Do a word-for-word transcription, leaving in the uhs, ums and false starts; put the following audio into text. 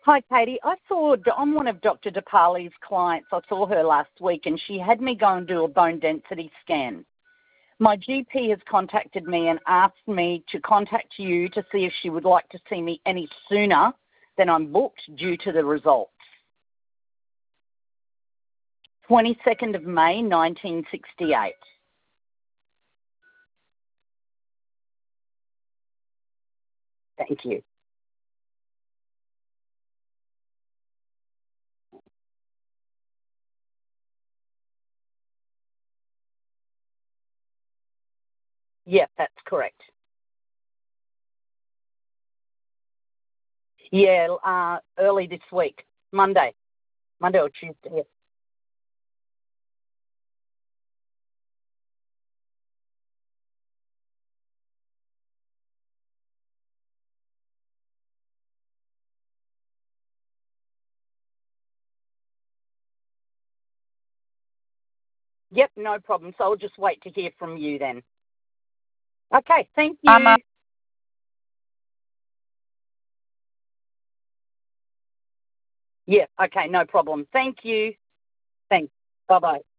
Hi, Katie. I saw, I'm one of Doctor DeParley's clients. I saw her last week and she had me go and do a bone density scan. My G P has contacted me and asked me to contact you to see if she would like to see me any sooner than I'm booked due to the results. twenty-second of May, nineteen sixty-eight. Thank you. Yep, that's correct. Yeah, uh, early this week, Monday, Monday or Tuesday. Yep. Yep, no problem. So I'll just wait to hear from you then. Okay, thank Um, uh, you. Yeah, okay, no problem. Thank you. Thanks. Bye-bye.